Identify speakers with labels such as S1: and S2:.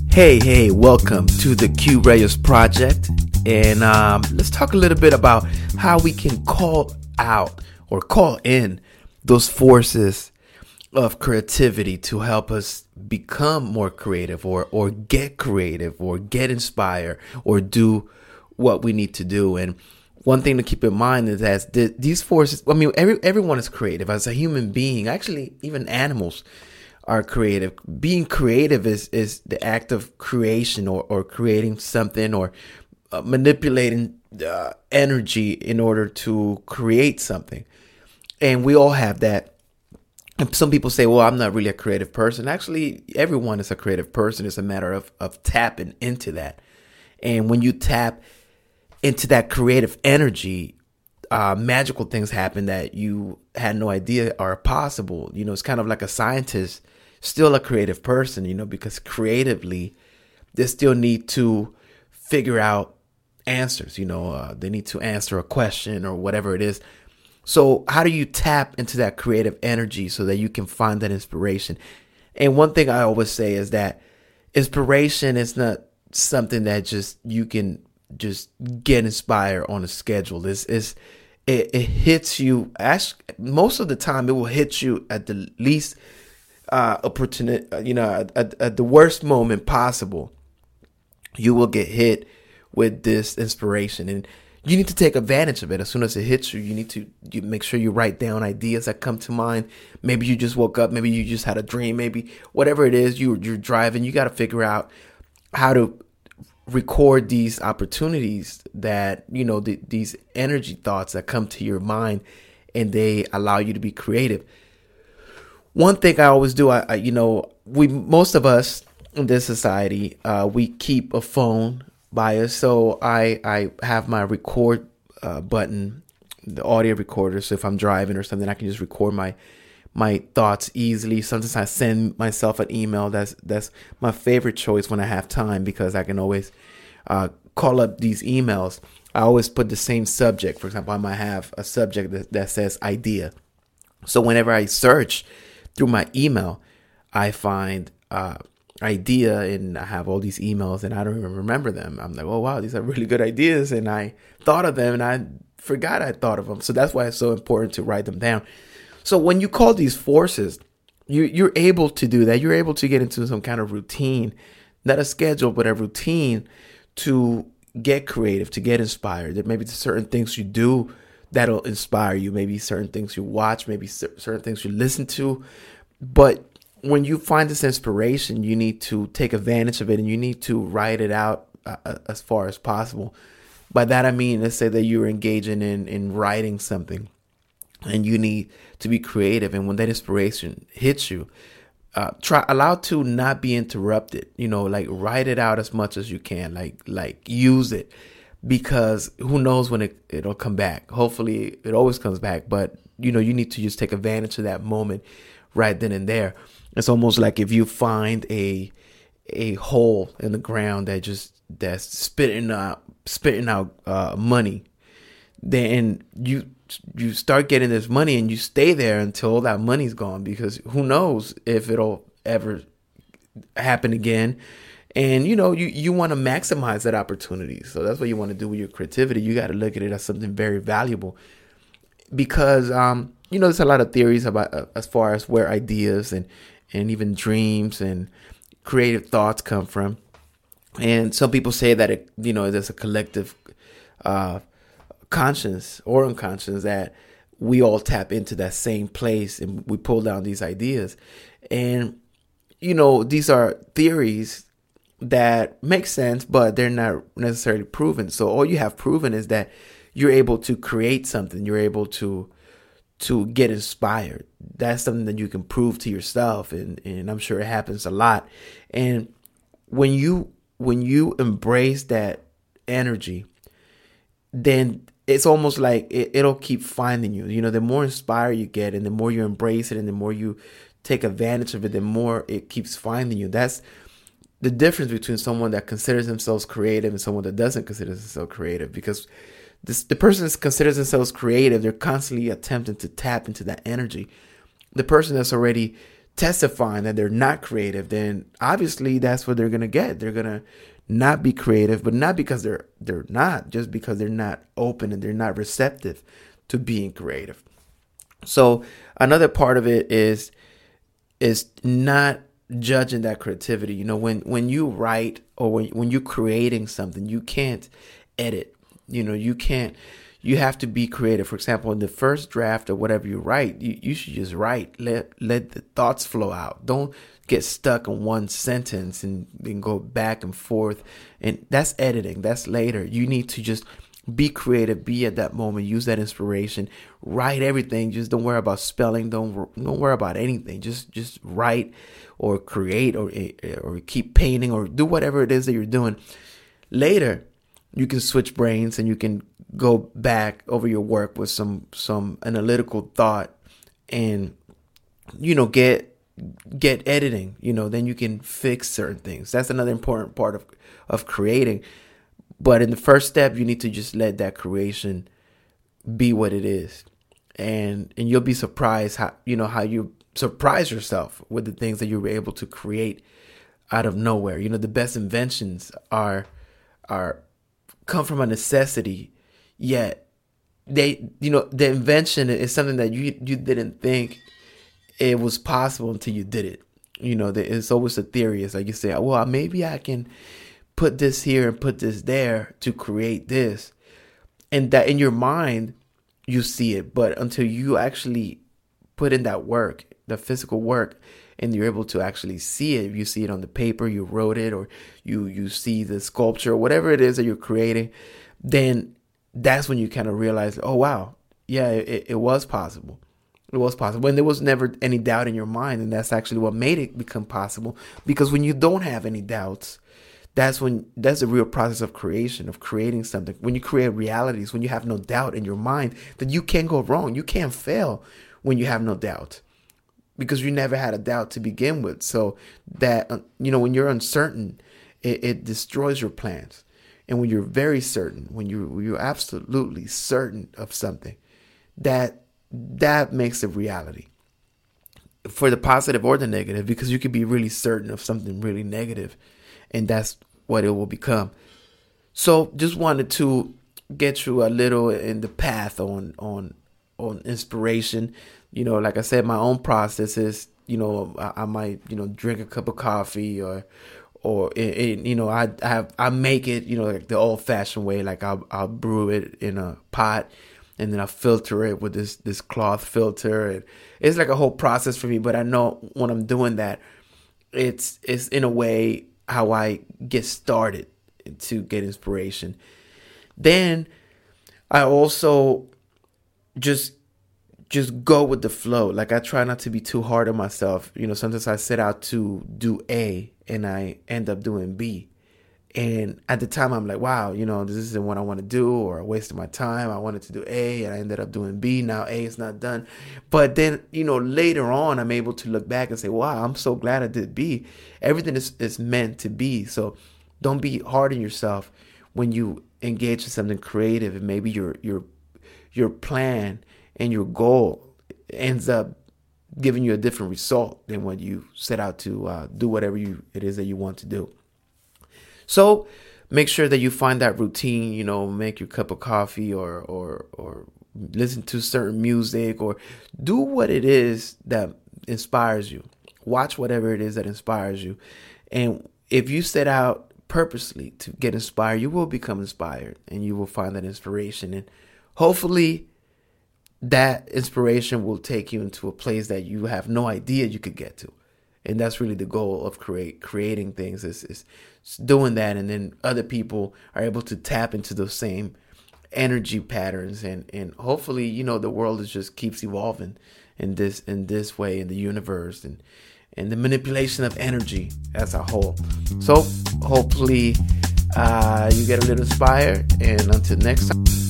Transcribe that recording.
S1: Hey, welcome to the Q Reyes Project. And let's talk a little bit about how we can call out or call in those forces of creativity to help us become more creative or get inspired or do what we need to do. And one thing to keep in mind is that these forces, everyone is creative. As a human being, actually, even animals are creative. Being creative is the act of creation or creating something or manipulating energy in order to create something. And we all have that. And some people say, well, I'm not really a creative person. Actually, everyone is a creative person. It's a matter of tapping into that. And when you tap into that creative energy, magical things happen that you had no idea are possible. You know, it's kind of like a scientist, still a creative person, because creatively they still need to figure out answers. They need to answer a question or whatever it is. So how do you tap into that creative energy so that you can find that inspiration? And one thing I always say is that inspiration is not something that you can just get inspired on a schedule. It hits you. Most of the time, it will hit you at the least opportunity. At the worst moment possible, you will get hit with this inspiration, and you need to take advantage of it. As soon as it hits you, you need to make sure you write down ideas that come to mind. Maybe you just woke up. Maybe you just had a dream. Maybe whatever it is, you're driving. You got to figure out how to record these opportunities that, these energy thoughts that come to your mind, and they allow you to be creative. One thing I always do, most of us in this society, we keep a phone by us. So I have my record button, the audio recorder. So if I'm driving or something, I can just record my thoughts easily. Sometimes I send myself an email. That's my favorite choice when I have time, because I can always call up these emails. I always put the same subject. For example, I might have a subject that says idea. So whenever I search through my email, I find idea, and I have all these emails and I don't even remember them. I'm like, oh wow, these are really good ideas, and I thought of them and I forgot I thought of them. So that's why it's so important to write them down. So when you call these forces, you're able to do that. You're able to get into some kind of routine, not a schedule, but a routine to get creative, to get inspired. There may be certain things you do that'll inspire you. Maybe certain things you watch, maybe certain things you listen to. But when you find this inspiration, you need to take advantage of it, and you need to write it out as far as possible. By that, I mean, let's say that you're engaging in writing something, and you need to be creative. And when that inspiration hits you, allow to not be interrupted. Like write it out as much as you can. Like use it, because who knows when it'll come back. Hopefully, it always comes back. But you need to just take advantage of that moment right then and there. It's almost like if you find a hole in the ground that's spitting out money, then you start getting this money, and you stay there until all that money's gone, because who knows if it'll ever happen again. And you want to maximize that opportunity. So that's what you want to do with your creativity. You got to look at it as something very valuable, because there's a lot of theories about as far as where ideas and even dreams and creative thoughts come from. And some people say that there's a collective conscious or unconscious, that we all tap into that same place and we pull down these ideas. And these are theories that make sense, but they're not necessarily proven. So all you have proven is that you're able to create something. You're able to get inspired. That's something that you can prove to yourself, and I'm sure it happens a lot. And when you embrace that energy, then it's almost like it'll keep finding you. The more inspired you get, and the more you embrace it, and the more you take advantage of it, the more it keeps finding you. That's the difference between someone that considers themselves creative and someone that doesn't consider themselves creative. Because the person that considers themselves creative, they're constantly attempting to tap into that energy. The person that's already testifying that they're not creative, then obviously that's what they're going to get. They're going to not be creative, but not because they're not, just because they're not open and they're not receptive to being creative. So another part of it is not judging that creativity. You know, when you write or when you're creating something, you can't edit. You know, you have to be creative. For example, in the first draft or whatever you write, you should just write. Let the thoughts flow out. Don't get stuck in one sentence and then go back and forth. And that's editing. That's later. You need to just be creative, be at that moment, use that inspiration, write everything. Just don't worry about spelling. Don't worry about anything. Just write or create or keep painting or do whatever it is that you're doing. Later, you can switch brains and you can go back over your work with some analytical thought and, you know, get editing, you know, then you can fix certain things. That's another important part of creating. But in the first step, you need to just let that creation be what it is. And you'll be surprised how you surprise yourself with the things that you were able to create out of nowhere. You know, the best inventions are come from a necessity, yet the invention is something that you didn't think it was possible until you did it. You know, it's always a theory. It's like you say, well, maybe I can put this here and put this there to create this. And that in your mind, you see it. But until you actually put in that work, the physical work, and you're able to actually see it, you see it on the paper, you wrote it, or you see the sculpture, whatever it is that you're creating, then that's when you kind of realize, oh, wow, yeah, it was possible. It was possible. And there was never any doubt in your mind. And that's actually what made it become possible. Because when you don't have any doubts, that's the real process of creation, of creating something. When you create realities, when you have no doubt in your mind, that you can't go wrong. You can't fail when you have no doubt, because you never had a doubt to begin with. So that, when you're uncertain, it destroys your plans. And when you're very certain, when you're absolutely certain of something, that makes it reality, for the positive or the negative, because you could be really certain of something really negative, and that's what it will become. So just wanted to get you a little in the path on inspiration. You know, like I said, my own process is, I might, drink a cup of coffee or I make it, like the old fashioned way. Like I'll brew it in a pot, and then I filter it with this cloth filter. And it's like a whole process for me. But I know when I'm doing that, it's in a way how I get started to get inspiration. Then I also just go with the flow. Like I try not to be too hard on myself. Sometimes I set out to do A and I end up doing B. And at the time I'm like, wow, this isn't what I want to do, or I wasted my time. I wanted to do A and I ended up doing B. Now A is not done. But then, later on, I'm able to look back and say, wow, I'm so glad I did B. Everything is meant to be. So don't be hard on yourself when you engage in something creative, and maybe your plan and your goal ends up giving you a different result than what you set out to do whatever it is that you want to do. So make sure that you find that routine, make your cup of coffee or listen to certain music, or do what it is that inspires you. Watch whatever it is that inspires you. And if you set out purposely to get inspired, you will become inspired, and you will find that inspiration. And hopefully that inspiration will take you into a place that you have no idea you could get to. And that's really the goal of creating things, is doing that. And then other people are able to tap into those same energy patterns. And hopefully, the world just keeps evolving in this way, in the universe, and the manipulation of energy as a whole. So hopefully you get a little inspired. And until next time.